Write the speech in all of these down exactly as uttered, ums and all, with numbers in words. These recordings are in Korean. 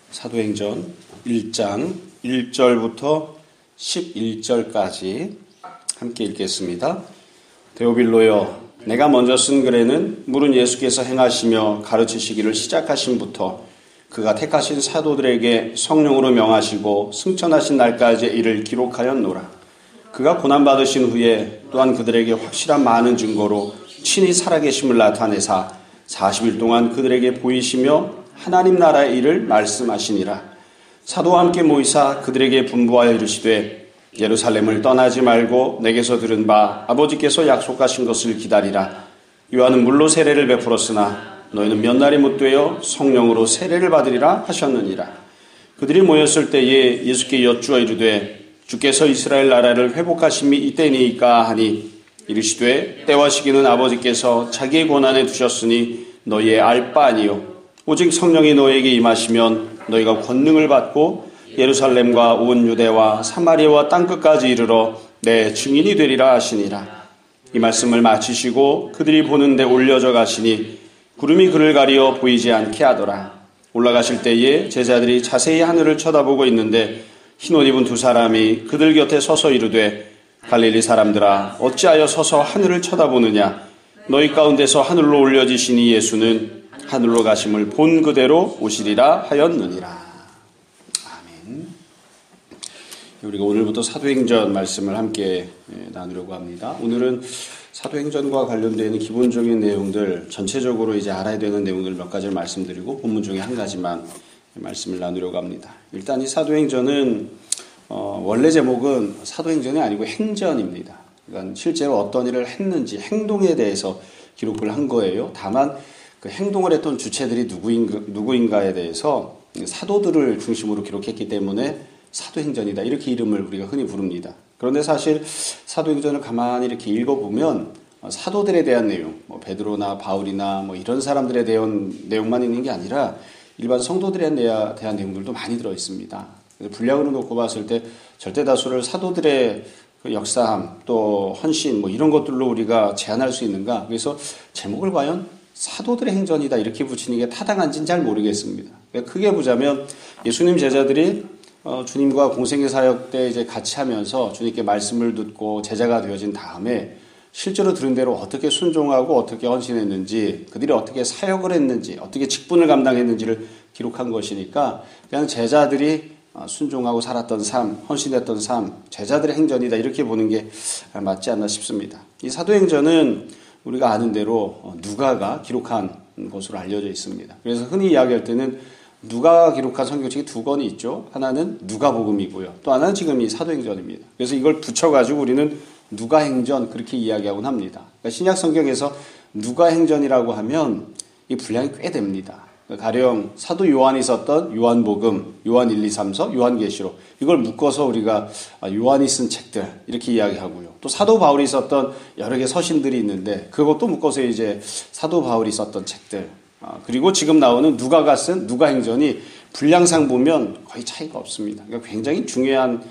사도행전 일 장 일 절부터 십일 절까지 함께 읽겠습니다. 데오빌로여, 내가 먼저 쓴 글에는 물은 예수께서 행하시며 가르치시기를 시작하심부터 그가 택하신 사도들에게 성령으로 명하시고 승천하신 날까지 이를 기록하였노라. 그가 고난받으신 후에 또한 그들에게 확실한 많은 증거로 친히 살아계심을 나타내사 사십 일 동안 그들에게 보이시며 하나님 나라의 일을 말씀하시니라. 사도와 함께 모이사 그들에게 분부하여 이르시되 예루살렘을 떠나지 말고 내게서 들은 바 아버지께서 약속하신 것을 기다리라. 요한은 물로 세례를 베풀었으나 너희는 몇 날이 못되어 성령으로 세례를 받으리라 하셨느니라. 그들이 모였을 때에 예수께 여쭈어 이르되 주께서 이스라엘 나라를 회복하심이 이때니이까 하니 이르시되 때와 시기는 아버지께서 자기의 권한에 두셨으니 너희의 알 바 아니요 오직 성령이 너희에게 임하시면 너희가 권능을 받고 예루살렘과 온 유대와 사마리아와 땅끝까지 이르러 내 증인이 되리라 하시니라. 이 말씀을 마치시고 그들이 보는데 올려져 가시니 구름이 그를 가리어 보이지 않게 하더라. 올라가실 때에 제자들이 자세히 하늘을 쳐다보고 있는데 흰옷 입은 두 사람이 그들 곁에 서서 이르되 갈릴리 사람들아 어찌하여 서서 하늘을 쳐다보느냐. 너희 가운데서 하늘로 올려지시니 예수는 하늘로 가심을 본 그대로 오시리라 하였느니라. 아멘. 우리가 오늘부터 사도행전 말씀을 함께 나누려고 합니다. 오늘은 사도행전과 관련되어 있는 기본적인 내용들, 전체적으로 이제 알아야 되는 내용들 몇 가지를 말씀드리고 본문 중에 한 가지만 말씀을 나누려고 합니다. 일단 이 사도행전은 어, 원래 제목은 사도행전이 아니고 행전입니다. 그러니까 실제로 어떤 일을 했는지 행동에 대해서 기록을 한 거예요. 다만 그 행동을 했던 주체들이 누구인가, 누구인가에 대해서 사도들을 중심으로 기록했기 때문에 사도행전이다 이렇게 이름을 우리가 흔히 부릅니다. 그런데 사실 사도행전을 가만히 이렇게 읽어보면 사도들에 대한 내용, 뭐 베드로나 바울이나 뭐 이런 사람들에 대한 내용만 있는 게 아니라 일반 성도들에 대한 내용들도 많이 들어 있습니다. 분량으로 놓고 봤을 때 절대 다수를 사도들의 그 역사함 또 헌신 뭐 이런 것들로 우리가 제한할 수 있는가? 그래서 제목을 과연 사도들의 행전이다 이렇게 붙이는 게 타당한지는 잘 모르겠습니다. 크게 보자면 예수님 제자들이 어, 주님과 공생의 사역 때 이제 같이 하면서 주님께 말씀을 듣고 제자가 되어진 다음에 실제로 들은 대로 어떻게 순종하고 어떻게 헌신했는지 그들이 어떻게 사역을 했는지 어떻게 직분을 감당했는지를 기록한 것이니까 그냥 제자들이 순종하고 살았던 삶, 헌신했던 삶, 제자들의 행전이다 이렇게 보는 게 맞지 않나 싶습니다. 이 사도행전은 우리가 아는 대로 누가가 기록한 것으로 알려져 있습니다. 그래서 흔히 이야기할 때는 누가가 기록한 성경책이 두 권이 있죠. 하나는 누가복음이고요. 또 하나는 지금 이 사도행전입니다. 그래서 이걸 붙여가지고 우리는 누가행전 그렇게 이야기하곤 합니다. 그러니까 신약 성경에서 누가행전이라고 하면 이 분량이 꽤 됩니다. 가령 사도 요한이 썼던 요한복음, 요한 일, 이, 삼 서, 요한계시록 이걸 묶어서 우리가 요한이 쓴 책들 이렇게 이야기하고요. 또 사도 바울이 썼던 여러 개 서신들이 있는데 그것도 묶어서 이제 사도 바울이 썼던 책들 그리고 지금 나오는 누가가 쓴 누가행전이 분량상 보면 거의 차이가 없습니다. 그러니까 굉장히 중요한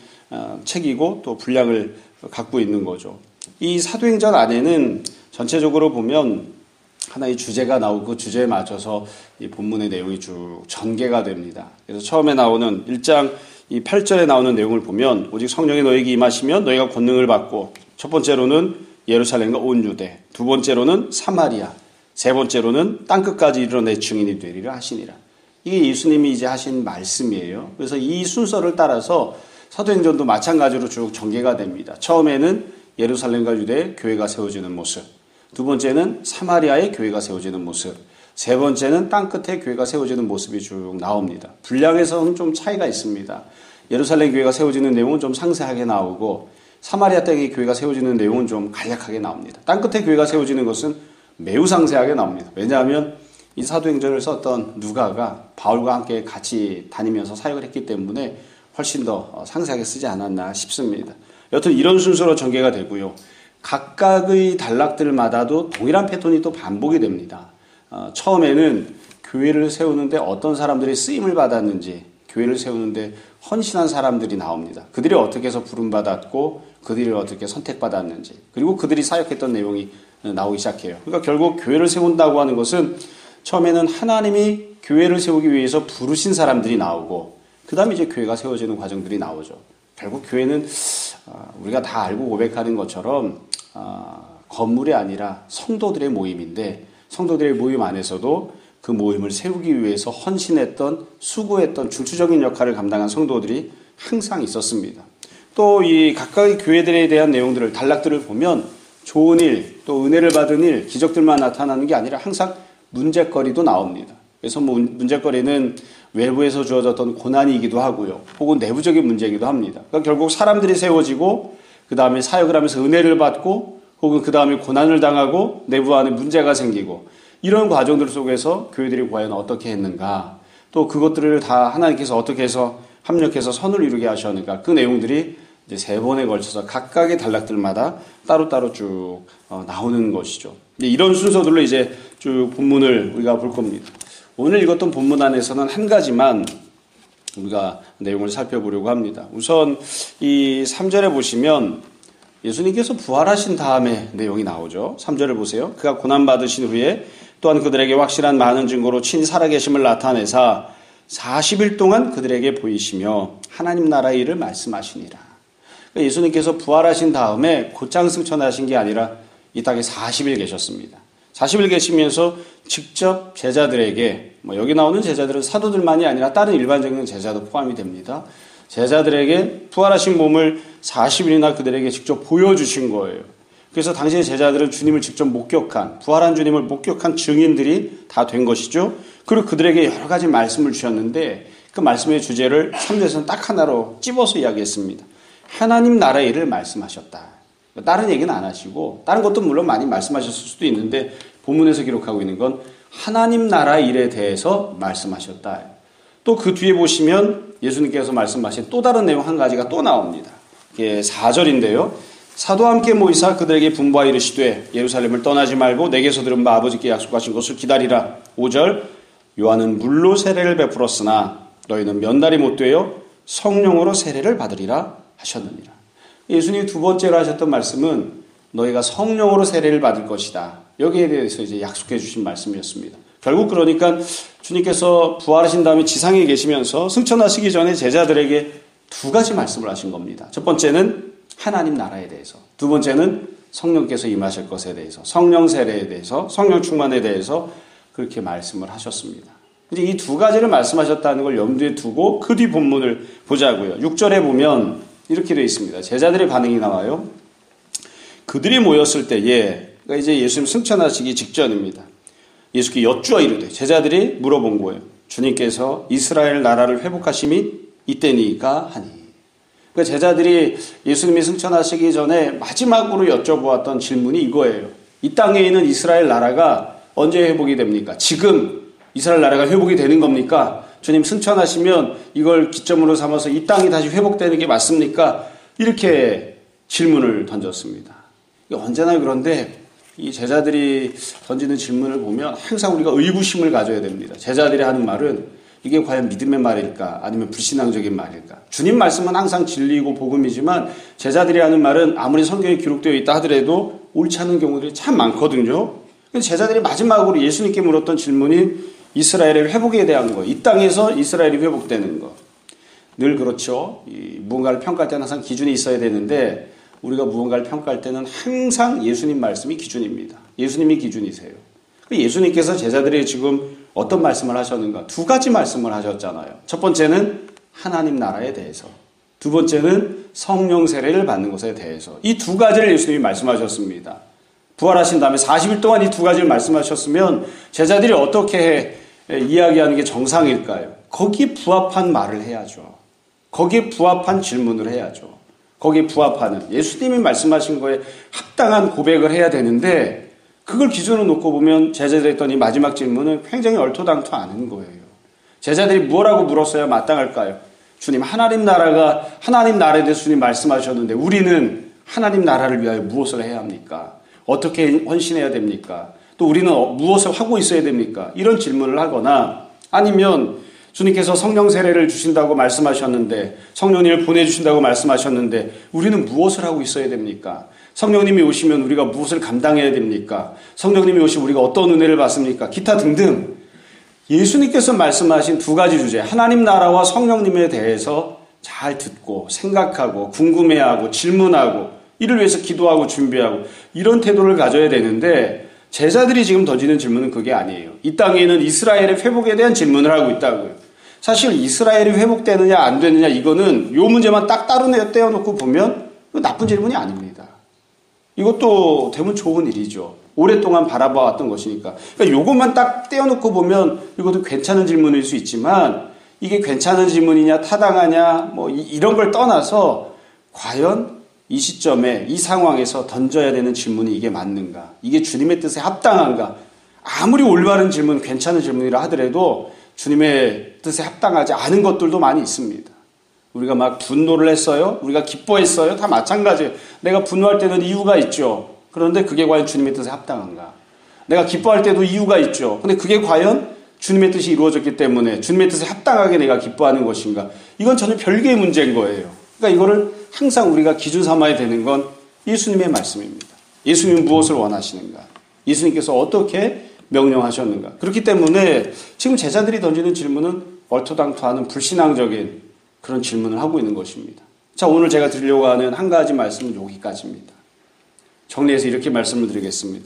책이고 또 분량을 갖고 있는 거죠. 이 사도행전 안에는 전체적으로 보면 하나의 주제가 나오고 그 주제에 맞춰서 이 본문의 내용이 쭉 전개가 됩니다. 그래서 처음에 나오는 일 장 이 팔 절에 나오는 내용을 보면 오직 성령이 너에게 임하시면 너희가 권능을 받고 첫 번째로는 예루살렘과 온 유대, 두 번째로는 사마리아, 세 번째로는 땅끝까지 이르러 내 증인이 되리라 하시니라. 이게 예수님이 이제 하신 말씀이에요. 그래서 이 순서를 따라서 사도행전도 마찬가지로 쭉 전개가 됩니다. 처음에는 예루살렘과 유대의 교회가 세워지는 모습, 두 번째는 사마리아의 교회가 세워지는 모습, 세 번째는 땅끝의 교회가 세워지는 모습이 쭉 나옵니다. 분량에서는 좀 차이가 있습니다. 예루살렘 교회가 세워지는 내용은 좀 상세하게 나오고 사마리아 땅의 교회가 세워지는 내용은 좀 간략하게 나옵니다. 땅끝의 교회가 세워지는 것은 매우 상세하게 나옵니다. 왜냐하면 이 사도행전을 썼던 누가가 바울과 함께 같이 다니면서 사역을 했기 때문에 훨씬 더 상세하게 쓰지 않았나 싶습니다. 여튼 이런 순서로 전개가 되고요. 각각의 단락들마다도 동일한 패턴이 또 반복이 됩니다. 어, 처음에는 교회를 세우는데 어떤 사람들이 쓰임을 받았는지 교회를 세우는데 헌신한 사람들이 나옵니다. 그들이 어떻게 해서 부름받았고 그들이 어떻게 선택받았는지 그리고 그들이 사역했던 내용이 나오기 시작해요. 그러니까 결국 교회를 세운다고 하는 것은 처음에는 하나님이 교회를 세우기 위해서 부르신 사람들이 나오고 그 다음에 이제 교회가 세워지는 과정들이 나오죠. 결국 교회는 우리가 다 알고 고백하는 것처럼 건물이 아니라 성도들의 모임인데 성도들의 모임 안에서도 그 모임을 세우기 위해서 헌신했던 수고했던 중추적인 역할을 감당한 성도들이 항상 있었습니다. 또 이 각각의 교회들에 대한 내용들을 단락들을 보면 좋은 일, 또 은혜를 받은 일, 기적들만 나타나는 게 아니라 항상 문제거리도 나옵니다. 그래서 뭐 문제거리는 외부에서 주어졌던 고난이기도 하고요. 혹은 내부적인 문제이기도 합니다. 그러니까 결국 사람들이 세워지고 그 다음에 사역을 하면서 은혜를 받고 혹은 그 다음에 고난을 당하고 내부 안에 문제가 생기고 이런 과정들 속에서 교회들이 과연 어떻게 했는가 또 그것들을 다 하나님께서 어떻게 해서 합력해서 선을 이루게 하셨는가 그 내용들이 이제 세 번에 걸쳐서 각각의 단락들마다 따로따로 쭉 나오는 것이죠. 이런 순서들로 이제 쭉 본문을 우리가 볼 겁니다. 오늘 읽었던 본문 안에서는 한 가지만 우리가 내용을 살펴보려고 합니다. 우선 이 삼 절에 보시면 예수님께서 부활하신 다음에 내용이 나오죠. 삼 절을 보세요. 그가 고난받으신 후에 또한 그들에게 확실한 많은 증거로 친히 살아계심을 나타내사 사십 일 동안 그들에게 보이시며 하나님 나라의 일을 말씀하시니라. 그러니까 예수님께서 부활하신 다음에 곧장 승천하신 게 아니라 이 땅에 사십 일 계셨습니다. 사십 일 계시면서 직접 제자들에게 뭐 여기 나오는 제자들은 사도들만이 아니라 다른 일반적인 제자도 포함이 됩니다. 제자들에게 부활하신 몸을 사십 일이나 그들에게 직접 보여주신 거예요. 그래서 당시의 제자들은 주님을 직접 목격한 부활한 주님을 목격한 증인들이 다 된 것이죠. 그리고 그들에게 여러 가지 말씀을 주셨는데 그 말씀의 주제를 삼 절에서는 딱 하나로 찝어서 이야기했습니다. 하나님 나라의 일을 말씀하셨다. 다른 얘기는 안 하시고 다른 것도 물론 많이 말씀하셨을 수도 있는데 본문에서 기록하고 있는 건 하나님 나라의 일에 대해서 말씀하셨다. 또 그 뒤에 보시면 예수님께서 말씀하신 또 다른 내용 한 가지가 또 나옵니다. 이게 사 절인데요. 사도와 함께 모이사 그들에게 분부하 이르시되 예루살렘을 떠나지 말고 내게서 들은 바 아버지께 약속하신 것을 기다리라. 오 절 요한은 물로 세례를 베풀었으나 너희는 몇 날이 못 되어 성령으로 세례를 받으리라 하셨느니라. 예수님이 두 번째로 하셨던 말씀은 너희가 성령으로 세례를 받을 것이다. 여기에 대해서 이제 약속해 주신 말씀이었습니다. 결국 그러니까 주님께서 부활하신 다음에 지상에 계시면서 승천하시기 전에 제자들에게 두 가지 말씀을 하신 겁니다. 첫 번째는 하나님 나라에 대해서, 두 번째는 성령께서 임하실 것에 대해서, 성령 세례에 대해서, 성령 충만에 대해서 그렇게 말씀을 하셨습니다. 이제 이 두 가지를 말씀하셨다는 걸 염두에 두고 그 뒤 본문을 보자고요. 육 절에 보면 이렇게 되어 있습니다. 제자들의 반응이 나와요. 그들이 모였을 때에, 그러니까 이제 예수님 승천하시기 직전입니다. 예수께 여쭈어 이르되, 제자들이 물어본 거예요. 주님께서 이스라엘 나라를 회복하심이 이때니까 하니. 그러니까 제자들이 예수님이 승천하시기 전에 마지막으로 여쭤보았던 질문이 이거예요. 이 땅에 있는 이스라엘 나라가 언제 회복이 됩니까? 지금 이스라엘 나라가 회복이 되는 겁니까? 주님 승천하시면 이걸 기점으로 삼아서 이 땅이 다시 회복되는 게 맞습니까? 이렇게 질문을 던졌습니다. 언제나 그런데 이 제자들이 던지는 질문을 보면 항상 우리가 의구심을 가져야 됩니다. 제자들이 하는 말은 이게 과연 믿음의 말일까 아니면 불신앙적인 말일까? 주님 말씀은 항상 진리이고 복음이지만 제자들이 하는 말은 아무리 성경에 기록되어 있다 하더라도 옳지 않은 경우들이 참 많거든요. 제자들이 마지막으로 예수님께 물었던 질문이 이스라엘의 회복에 대한 거, 이 땅에서 이스라엘이 회복되는 거. 늘 그렇죠. 이 무언가를 평가할 때는 항상 기준이 있어야 되는데 우리가 무언가를 평가할 때는 항상 예수님 말씀이 기준입니다. 예수님이 기준이세요. 예수님께서 제자들이 지금 어떤 말씀을 하셨는가? 두 가지 말씀을 하셨잖아요. 첫 번째는 하나님 나라에 대해서, 두 번째는 성령 세례를 받는 것에 대해서. 이 두 가지를 예수님이 말씀하셨습니다. 부활하신 다음에 사십 일 동안 이 두 가지를 말씀하셨으면 제자들이 어떻게 이야기하는 게 정상일까요? 거기에 부합한 말을 해야죠. 거기에 부합한 질문을 해야죠. 거기에 부합하는 예수님이 말씀하신 거에 합당한 고백을 해야 되는데 그걸 기준으로 놓고 보면 제자들이 했던 이 마지막 질문은 굉장히 얼토당토 않은 거예요. 제자들이 뭐라고 물었어야 마땅할까요? 주님, 하나님 나라가, 하나님 나라에 대해서 주님 말씀하셨는데 우리는 하나님 나라를 위하여 무엇을 해야 합니까? 어떻게 헌신해야 됩니까? 또 우리는 무엇을 하고 있어야 됩니까? 이런 질문을 하거나 아니면 주님께서 성령 세례를 주신다고 말씀하셨는데 성령님을 보내주신다고 말씀하셨는데 우리는 무엇을 하고 있어야 됩니까? 성령님이 오시면 우리가 무엇을 감당해야 됩니까? 성령님이 오시면 우리가 어떤 은혜를 받습니까? 기타 등등 예수님께서 말씀하신 두 가지 주제, 하나님 나라와 성령님에 대해서 잘 듣고 생각하고 궁금해하고 질문하고 이를 위해서 기도하고 준비하고 이런 태도를 가져야 되는데 제자들이 지금 던지는 질문은 그게 아니에요. 이 땅에는 이스라엘의 회복에 대한 질문을 하고 있다고요. 사실 이스라엘이 회복되느냐 안 되느냐 이거는 요 문제만 딱 따로 떼어놓고 보면 나쁜 질문이 아닙니다. 이것도 되면 좋은 일이죠. 오랫동안 바라봐왔던 것이니까. 그러니까 요것만 딱 떼어놓고 보면 이것도 괜찮은 질문일 수 있지만 이게 괜찮은 질문이냐 타당하냐 뭐 이런 걸 떠나서 과연 이 시점에 이 상황에서 던져야 되는 질문이 이게 맞는가? 이게 주님의 뜻에 합당한가? 아무리 올바른 질문, 괜찮은 질문이라 하더라도 주님의 뜻에 합당하지 않은 것들도 많이 있습니다. 우리가 막 분노를 했어요? 우리가 기뻐했어요? 다 마찬가지예요. 내가 분노할 때는 이유가 있죠. 그런데 그게 과연 주님의 뜻에 합당한가? 내가 기뻐할 때도 이유가 있죠. 근데 그게 과연 주님의 뜻이 이루어졌기 때문에 주님의 뜻에 합당하게 내가 기뻐하는 것인가? 이건 전혀 별개의 문제인 거예요. 그러니까 이거를 항상 우리가 기준 삼아야 되는 건 예수님의 말씀입니다. 예수님은 무엇을 원하시는가? 예수님께서 어떻게 명령하셨는가? 그렇기 때문에 지금 제자들이 던지는 질문은 얼토당토하는 불신앙적인 그런 질문을 하고 있는 것입니다. 자, 오늘 제가 드리려고 하는 한 가지 말씀은 여기까지입니다. 정리해서 이렇게 말씀을 드리겠습니다.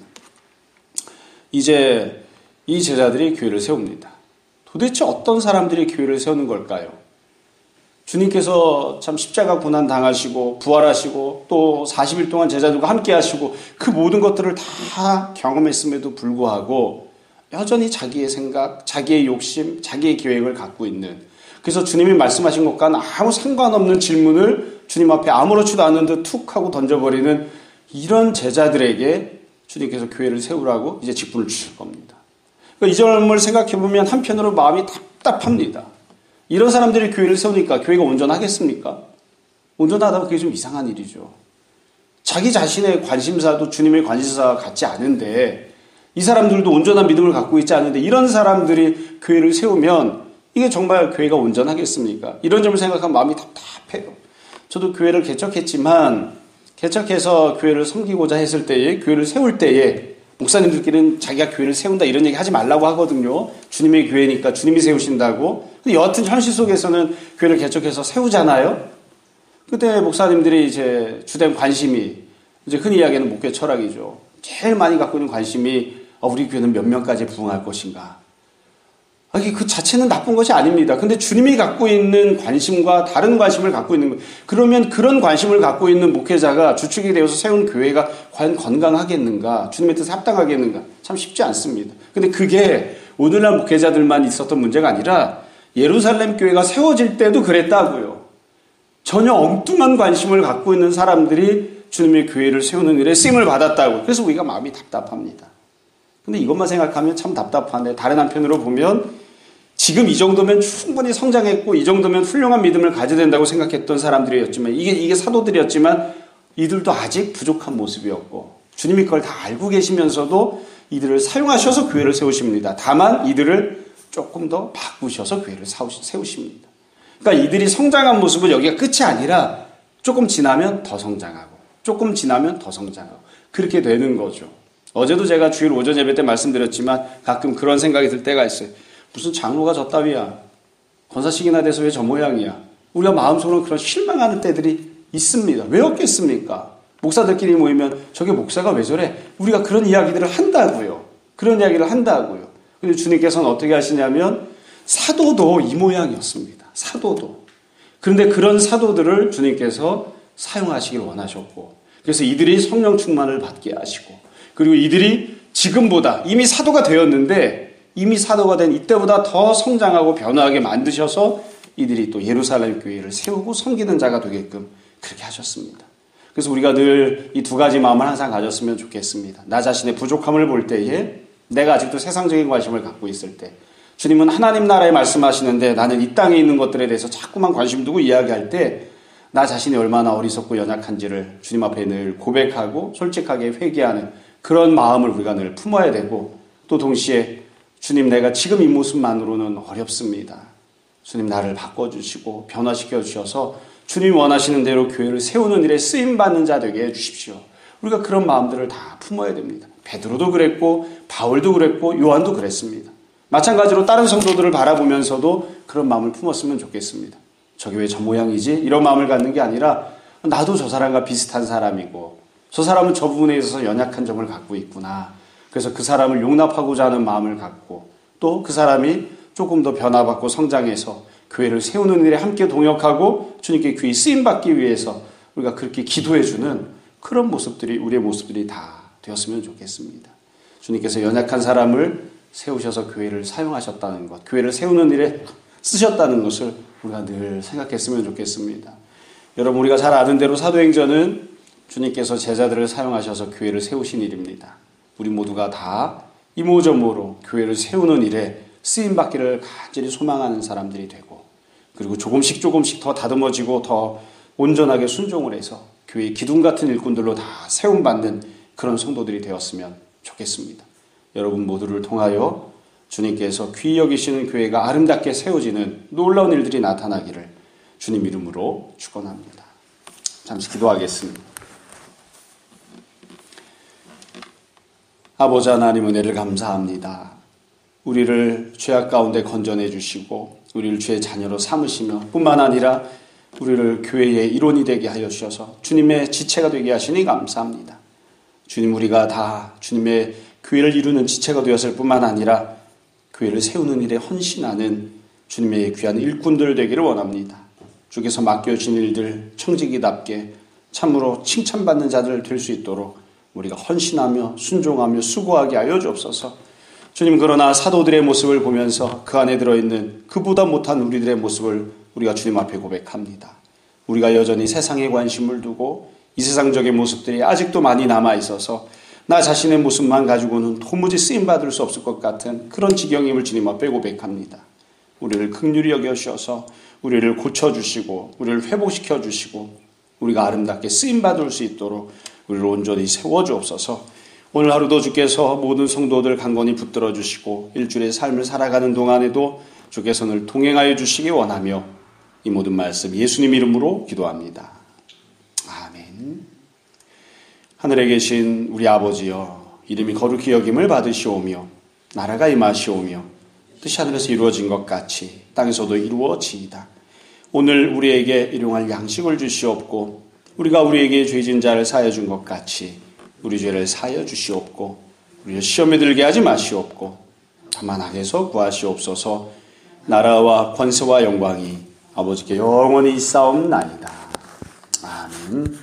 이제 이 제자들이 교회를 세웁니다. 도대체 어떤 사람들이 교회를 세우는 걸까요? 주님께서 참 십자가 고난 당하시고 부활하시고 또 사십 일 동안 제자들과 함께 하시고 그 모든 것들을 다 경험했음에도 불구하고 여전히 자기의 생각, 자기의 욕심, 자기의 계획을 갖고 있는, 그래서 주님이 말씀하신 것과는 아무 상관없는 질문을 주님 앞에 아무렇지도 않은 듯 툭 하고 던져버리는 이런 제자들에게 주님께서 교회를 세우라고 이제 직분을 주실 겁니다. 그러니까 이 점을 생각해보면 한편으로 마음이 답답합니다. 이런 사람들이 교회를 세우니까 교회가 온전하겠습니까? 온전하다면 그게 좀 이상한 일이죠. 자기 자신의 관심사도 주님의 관심사와 같지 않은데 이 사람들도 온전한 믿음을 갖고 있지 않은데 이런 사람들이 교회를 세우면 이게 정말 교회가 온전하겠습니까? 이런 점을 생각하면 마음이 답답해요. 저도 교회를 개척했지만 개척해서 교회를 섬기고자 했을 때에, 교회를 세울 때에 목사님들끼리는 자기가 교회를 세운다 이런 얘기 하지 말라고 하거든요. 주님의 교회니까 주님이 세우신다고. 근데 여하튼 현실 속에서는 교회를 개척해서 세우잖아요. 그때 목사님들이 이제 주된 관심이 이제 흔히 이야기하는 목회 철학이죠. 제일 많이 갖고 있는 관심이 어, 우리 교회는 몇 명까지 부흥할 것인가. 아, 그 자체는 나쁜 것이 아닙니다. 근데 주님이 갖고 있는 관심과 다른 관심을 갖고 있는 것. 그러면 그런 관심을 갖고 있는 목회자가 주축이 되어서 세운 교회가 과연 건강하겠는가? 주님의 뜻에 합당하겠는가? 참 쉽지 않습니다. 근데 그게 오늘날 목회자들만 있었던 문제가 아니라 예루살렘 교회가 세워질 때도 그랬다고요. 전혀 엉뚱한 관심을 갖고 있는 사람들이 주님의 교회를 세우는 일에 쓰임을 받았다고. 그래서 우리가 마음이 답답합니다. 근데 이것만 생각하면 참 답답한데 다른 한편으로 보면 지금 이 정도면 충분히 성장했고 이 정도면 훌륭한 믿음을 가져야 된다고 생각했던 사람들이었지만 이게 이게 사도들이었지만 이들도 아직 부족한 모습이었고 주님이 그걸 다 알고 계시면서도 이들을 사용하셔서 교회를 세우십니다. 다만 이들을 조금 더 바꾸셔서 교회를 세우십니다. 그러니까 이들이 성장한 모습은 여기가 끝이 아니라 조금 지나면 더 성장하고 조금 지나면 더 성장하고 그렇게 되는 거죠. 어제도 제가 주일 오전 예배 때 말씀드렸지만 가끔 그런 생각이 들 때가 있어요. 무슨 장로가 저 따위야. 권사식이나 돼서 왜 저 모양이야. 우리가 마음속으로 그런 실망하는 때들이 있습니다. 왜 없겠습니까? 목사들끼리 모이면 저게 목사가 왜 저래? 우리가 그런 이야기들을 한다고요. 그런 이야기를 한다고요. 근데 주님께서는 어떻게 하시냐면 사도도 이 모양이었습니다. 사도도. 그런데 그런 사도들을 주님께서 사용하시길 원하셨고 그래서 이들이 성령 충만을 받게 하시고 그리고 이들이 지금보다 이미 사도가 되었는데 이미 사도가 된 이때보다 더 성장하고 변화하게 만드셔서 이들이 또 예루살렘 교회를 세우고 섬기는 자가 되게끔 그렇게 하셨습니다. 그래서 우리가 늘 이 두 가지 마음을 항상 가졌으면 좋겠습니다. 나 자신의 부족함을 볼 때에 내가 아직도 세상적인 관심을 갖고 있을 때 주님은 하나님 나라에 말씀하시는데 나는 이 땅에 있는 것들에 대해서 자꾸만 관심 두고 이야기할 때 나 자신이 얼마나 어리석고 연약한지를 주님 앞에 늘 고백하고 솔직하게 회개하는 그런 마음을 우리가 늘 품어야 되고 또 동시에 주님 내가 지금 이 모습만으로는 어렵습니다. 주님 나를 바꿔주시고 변화시켜 주셔서 주님 원하시는 대로 교회를 세우는 일에 쓰임받는 자 되게 해주십시오. 우리가 그런 마음들을 다 품어야 됩니다. 베드로도 그랬고 바울도 그랬고 요한도 그랬습니다. 마찬가지로 다른 성도들을 바라보면서도 그런 마음을 품었으면 좋겠습니다. 저게 왜 저 모양이지? 이런 마음을 갖는 게 아니라 나도 저 사람과 비슷한 사람이고 저 사람은 저 부분에 있어서 연약한 점을 갖고 있구나. 그래서 그 사람을 용납하고자 하는 마음을 갖고 또 그 사람이 조금 더 변화받고 성장해서 교회를 세우는 일에 함께 동역하고 주님께 귀히 쓰임받기 위해서 우리가 그렇게 기도해주는 그런 모습들이 우리의 모습들이 다 되었으면 좋겠습니다. 주님께서 연약한 사람을 세우셔서 교회를 사용하셨다는 것, 교회를 세우는 일에 쓰셨다는 것을 우리가 늘 생각했으면 좋겠습니다. 여러분, 우리가 잘 아는 대로 사도행전은 주님께서 제자들을 사용하셔서 교회를 세우신 일입니다. 우리 모두가 다 이모저모로 교회를 세우는 일에 쓰임받기를 간절히 소망하는 사람들이 되고 그리고 조금씩 조금씩 더 다듬어지고 더 온전하게 순종을 해서 교회의 기둥 같은 일꾼들로 다 세움받는 그런 성도들이 되었으면 좋겠습니다. 여러분 모두를 통하여 주님께서 귀히 여기시는 교회가 아름답게 세워지는 놀라운 일들이 나타나기를 주님 이름으로 축원합니다. 잠시 기도하겠습니다. 아버지 하나님 은혜를 감사합니다. 우리를 죄악 가운데 건져내 주시고 우리를 주의 자녀로 삼으시며 뿐만 아니라 우리를 교회의 일원이 되게 하여 주셔서 주님의 지체가 되게 하시니 감사합니다. 주님, 우리가 다 주님의 교회를 이루는 지체가 되었을 뿐만 아니라 교회를 세우는 일에 헌신하는 주님의 귀한 일꾼들 되기를 원합니다. 주께서 맡겨주신 일들 청지기답게 참으로 칭찬받는 자들 될 수 있도록 우리가 헌신하며 순종하며 수고하게 하여 주옵소서. 주님, 그러나 사도들의 모습을 보면서 그 안에 들어있는 그보다 못한 우리들의 모습을 우리가 주님 앞에 고백합니다. 우리가 여전히 세상에 관심을 두고 이 세상적인 모습들이 아직도 많이 남아있어서 나 자신의 모습만 가지고는 도무지 쓰임받을 수 없을 것 같은 그런 지경임을 주님 앞에 고백합니다. 우리를 긍휼히 여겨주셔서 우리를 고쳐주시고 우리를 회복시켜 주시고 우리가 아름답게 쓰임받을 수 있도록 우리를 온전히 세워주옵소서. 오늘 하루도 주께서 모든 성도들 강건히 붙들어 주시고 일주일의 삶을 살아가는 동안에도 주께서 늘 동행하여 주시기 원하며 이 모든 말씀 예수님 이름으로 기도합니다. 아멘. 하늘에 계신 우리 아버지여, 이름이 거룩히 여김을 받으시오며 나라가 임하시오며 뜻이 하늘에서 이루어진 것 같이 땅에서도 이루어지이다. 오늘 우리에게 일용할 양식을 주시옵고 우리가 우리에게 죄진 자를 사하여 준 것 같이 우리 죄를 사하여 주시옵고 우리를 시험에 들게 하지 마시옵고 다만 악에서 구하시옵소서. 나라와 권세와 영광이 아버지께 영원히 있사옵나이다. 아멘.